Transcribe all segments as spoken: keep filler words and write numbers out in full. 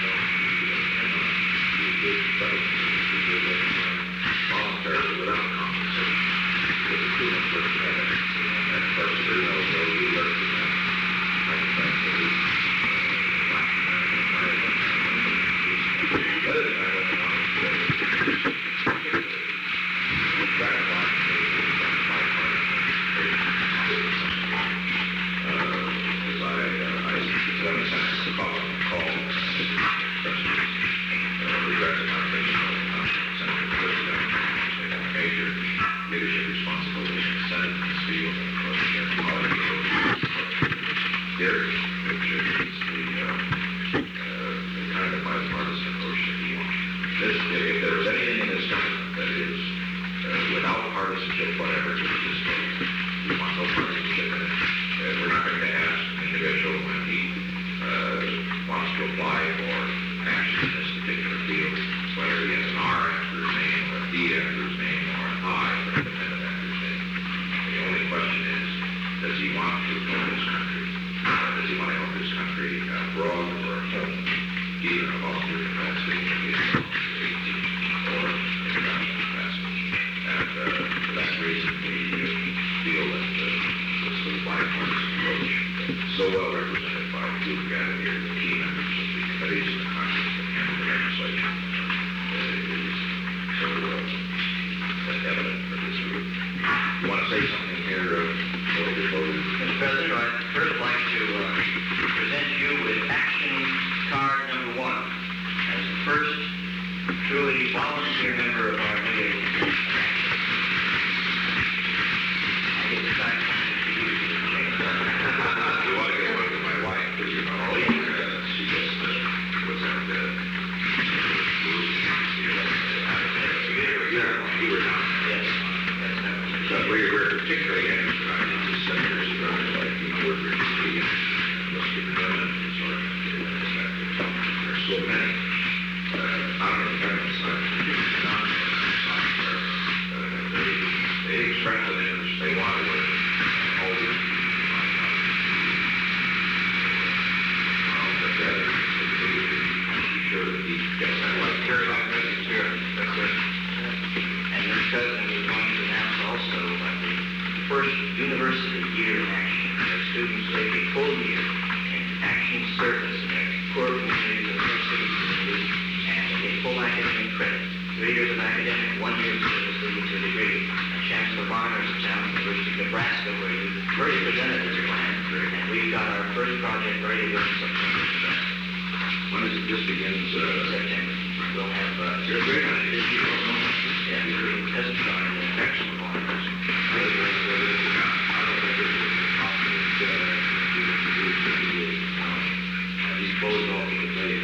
voluntarily without compensation. With the two months worth of that, that first three months ago, we learned that. Like the fact that we, uh, the other thing I went on is that it's gratifying to me that it's done by because I, uh, I, let me send a following call to trustees, uh, regarding our national Senator President, major leadership responsibility in the Senate, in this field, and of course, uh, all of you, Gary, which is the, uh, uh, the kind of bipartisan approach that we want. This, if there is anything in this document that is uh, without partisanship, whatever, it is this way. We want no partisanship in it. Uh, we're not going to ask an individual when he uh, wants to apply for action in this particular field, whether he has an R after his name, or a D after his name, or an I for independent after his name. The only question is, does he want to help his country? Uh, does he want to help his country abroad or at home, either in a volunteer capacity, or in a government capacity? And uh, for that reason, we uh, feel that uh, this little bipartisan approach, so well represented by two gathered here, the key members of the committees in the Congress that handle the legislation, uh, is so uh, evident for this group. You want to say something here, uh, before we... Mister President, I'd first like to uh, present you with action card number one as the first truly volunteer member of our new action. I get to sign something to you. You want to get one to my wife, because you know, oh, yeah. uh, she just uh, was at the... You were not. Yes. So we were particularly interested in the senators who are like, you know, we're very speaking, let's get them in and sort of get them in. There's so many, uh, not on the government side, but the non-government side, where uh, they, they express an interest, they want to work, and all the I'll put that in, so we be sure that he gets that right. Carry that message here. That's it. And Mister President, we're going to announce also uh, the first university year in action, where students take a full year in action service in their poor communities of inner city communities, and they get full academic credit. Three years of academic, one year of service leading to a degree. And Chancellor Barnard of Towson University of Nebraska, where you already presented this plan, and we've got our first project ready to go in September. When is it? This begins, uh, September. We'll have, uh, you're a great idea. yeah, we're testing on the infection of I don't think this is possible to do these closed off the debate.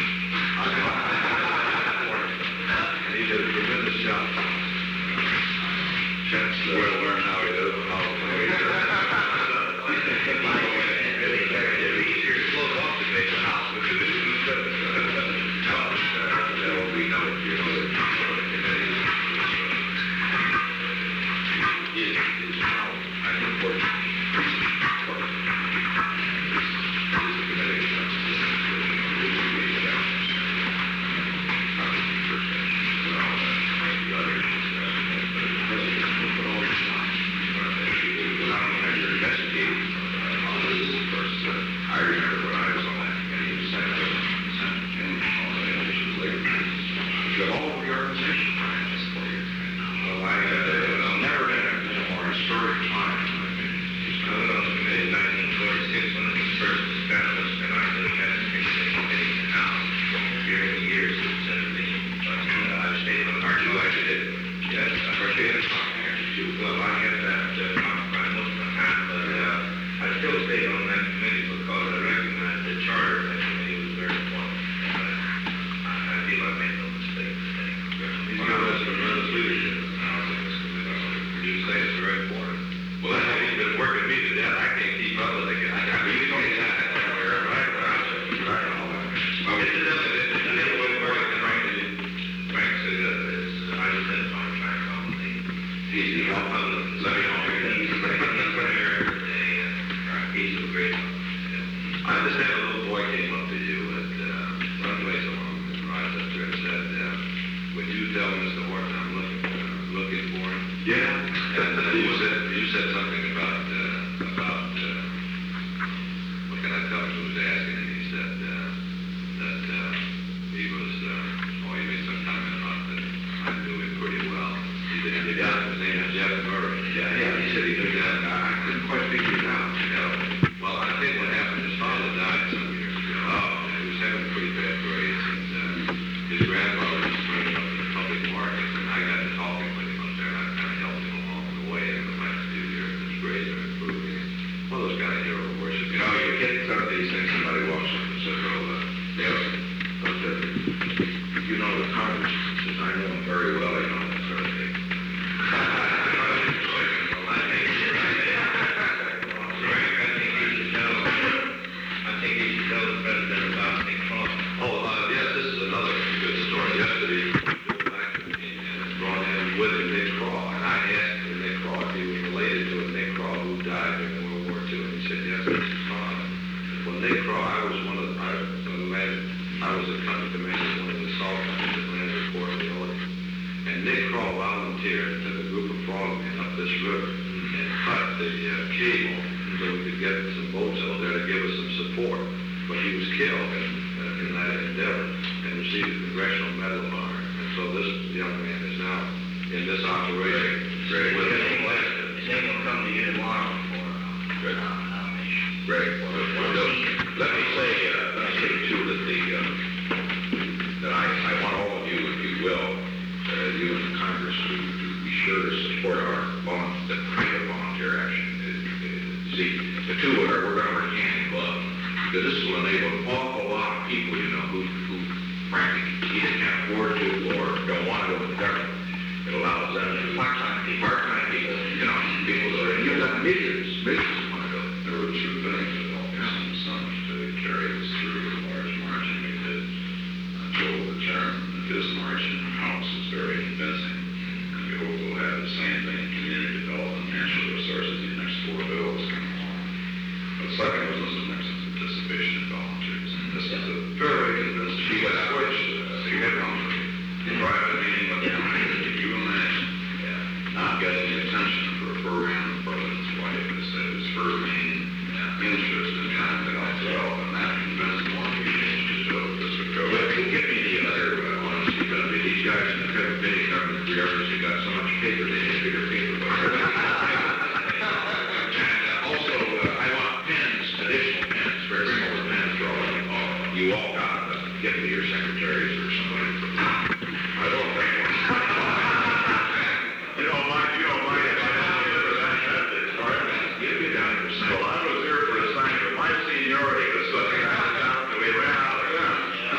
He did a tremendous job. Chancellor will learn how he does it. How he does it. Really carried it. It's easier to close off the debate than how to do it. Well, we know, you know, the committee is, is now, I think, working. I remember when I was on that committee, the Senate, Senate, and all the issues later. You have all of the organization plans for you. Well, I, uh, I've never been a more historic time. I was on the committee in nineteen forty-six when it was first established, and I really had to take the committee and now during the years it's uh, been, but uh, I've stayed on the arch. I did. Yes, I participated in too. Well, I had that uh, occupied most of the time, but uh, I still stayed on that committee because I recognized the charter of that committee was very important. And, uh, I, I feel I made no mistake today. You know, that's tremendous leadership. You say it's very important. Well, I know you've been working me to death. I can't keep up with it. I got to be doing that. Right, right, right. Well, it's another, it's another way of working, frankly. Frank said that it's, I just had to find Frank on the, he's the help of the, let me know. He's the great, he's the mayor today, and he's a great help. I just had a little boy came up to you at, uh, one place tell Mister Horton I'm looking, uh, looking for him? Yeah. And uh, you said, you said something about, uh, about, uh, what can I tell him who was asking, and he said, uh, that, uh, he was, uh, oh, he made some comment about that I knew him pretty well. He did, he did, his name is Jeff Murray. Yeah, yeah, he said he knew that. I I couldn't quite figure it out, you know. Well, I think what happened, his father died some years ago. Oh. And he was having pretty bad grades, and, uh, his grandfather was running up to the public markets, and I got to talking with him up there, and I kind of helped him along the way in the last few years. His grades are improving. One of those kind of hero worship. You know, you get some of these things, somebody walks up and says, well, uh, yes, but, uh, you know the congressman, says, I know him very well, you know, that sort of thing. Oh, uh, yes, this is another good story. Yesterday, Bill Blackman came in and brought in with him Nick Craw, and I asked him, Nick Craw, if he was related to a Nick Craw who died during World War Two, and he said, yes, that's his father. Well, Nick Craw, I was one of the, I, uh, landed, I was a company commander in one of the salt companies that landed at Port Leone. And Nick Craw volunteered and took a group of frogmen up this river and cut the uh, cable so we could get some boats out there to give us some support. But he was killed in, uh, in that endeavor and received a Congressional Medal of Honor. And so this young man is now in this operation. Great. With His him. name will- his name will come to you tomorrow for uh, Good. uh, nomination. Greg, well, well, well, let me say, uh, let me say too that the, uh, that I, I want all of you, if you will, uh, you in the Congress to, to be sure to support our volun the kind of volunteer action. Uh, uh, see, the two are, we're going to work hand in glove, because this will enable an awful lot of people, you know, who, who frankly either can't afford to or don't want to go to the government. It allows them to, Part-time people. part-time people, you know, people that are, and you've got millions, millions want to go. There were two things that helped some sons to carry us through a large marching we did. Uh, Joel, the chairman, his marching house is very convincing. And we hope we'll have the same thing in community development, natural resources, these next four bills come along. But second was this next participation in volunteers. And this is a very convincing. She got switch, uh, significantly. In private meeting, but Yeah. Can you imagine yeah. not getting the attention for a program the president's wife has said is her main interest in trying to help develop, and that convinced more people to do it. This would go. Well, can you give me the other uh, ones? Because these guys in the federal committee government, the others, you got so much paper, they need bigger paper. And uh, also, uh, I want pens, additional pens, very small pens for all of you. all. You all got them. Give me your secretaries or somebody. I don't think. You don't mind, you don't mind if I don't deliver that message, all right? Get me down here, son. Well, I was here for a sign, but my seniority was such a down that we ran out of gun.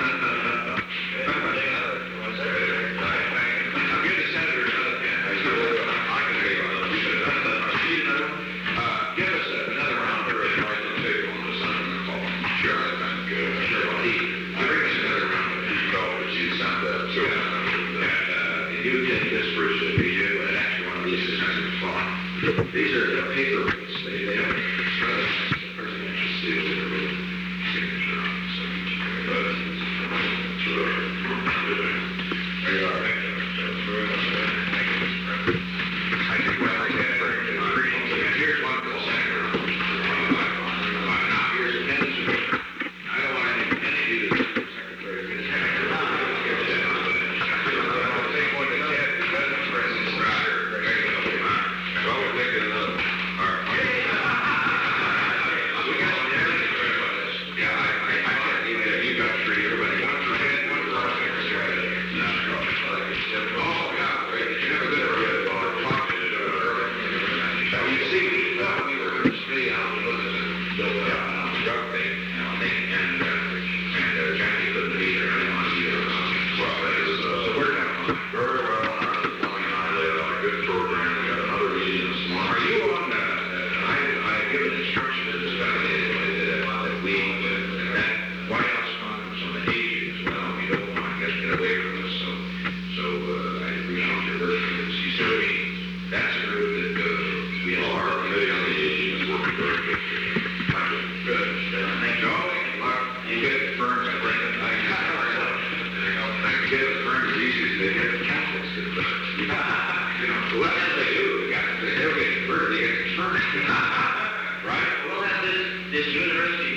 I'll give the senator another pen. I can take another. See another one? Uh, give us another round here at the table on the Senator McCall. Sure, that's good. Sure, well, he, he bring us another round of these dollars. You sent that to him. And, uh, you take this first, if you do, and actually one of these is kind of fun. These are the paper weights. They, they don't, it's rather nice. The presidential seal with a little signature on it. So each, but, it's really, there you are. That's very much. Thank you, Mister President. I think what I get for here's one for the senator. Now, here's a pen. I don't want any, any of you to secretary. I'll take one to Ted, the president's president. Right. There you go. All right. Well, we're taking another. All right.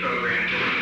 program going